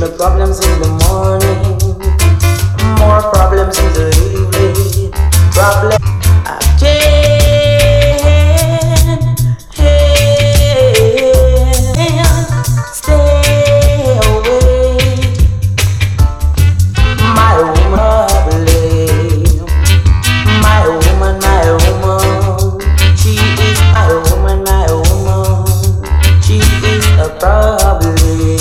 me problems in the morning, more problems in the evening. Problem I can't stay away. My woman, my woman, my woman. She is my woman, my woman. She is a problem.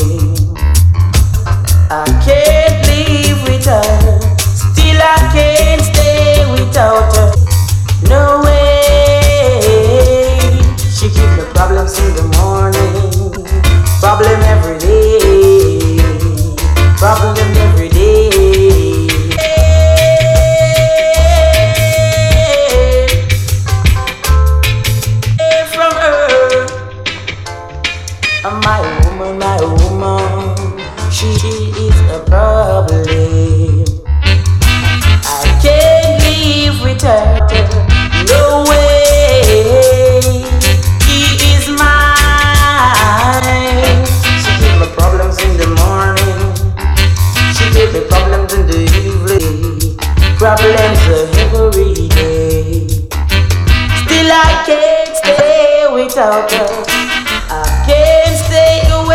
I can't live with her, still I can't stay without her. No way. She gives me problems in the morning, problem every day, problem every day. From her, my woman, my woman. She is a problem. I can't live with her. No way. She is mine. She gives me problems in the morning. She gives me problems in the evening. Problems every day. Still I can't stay without her. I can't stay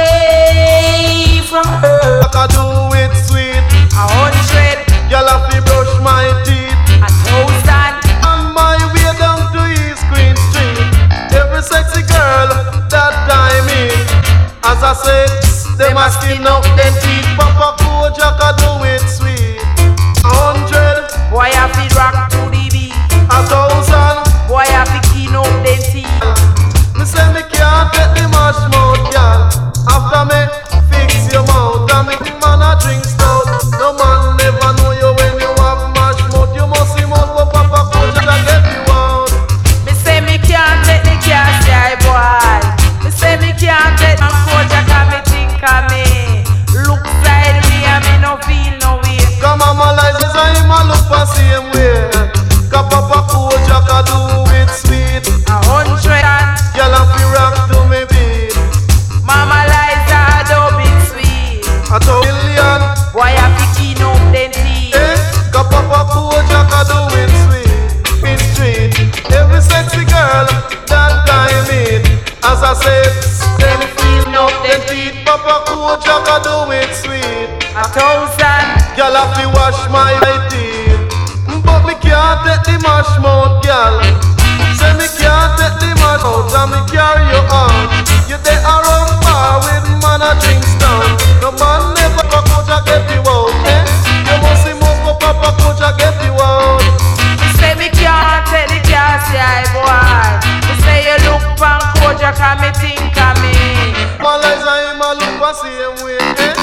away from her. I can do it sweet. 100, Y'all have to brush my teeth. 1,000. On my way down to East Green Street, every sexy girl that I meet, as I say, them a skin out them teeth. Papa Kojak can do it sweet. 100, Boy, I feel rock to the beat. 1,000. Boy, I feel keynote them teeth. Me say me can't get the mash mouth, girl. After me fix your mouth, and me man a drink stout. No man never know you when you have mash mouth. You must see mouth, but Papa Kojak a get you out. Me say me can't let the gas guy, boy. Me say me can't let my Kojak and me think of me. Look side me and me no feel no way. Come on, my life is a him a look the same way. Cause Papa Kojak a do it sweet. 100, Girl a fi rock to me beat. Mama Liza don't be sweet. 1,000,000. Boy, I feel keynote them teeth. Cause Papa Kojak a do it sweet. It's sweet. Every sexy girl that I meet, as I said, them feel no them teeth. Papa Kojak a do it sweet. 1,000, Girl have to wash my teeth, but me can't take the mash mouth, girl. Say me can't take the mash out and me carry you out. You there around bar with man a drinks down. No man never Papa Kojak get you out, eh? You must see most for Papa Kojak get you out. me say me can't take the gas guy, boy. Me say you look from Kojak and me think of me. My lies are him a look the same way, eh?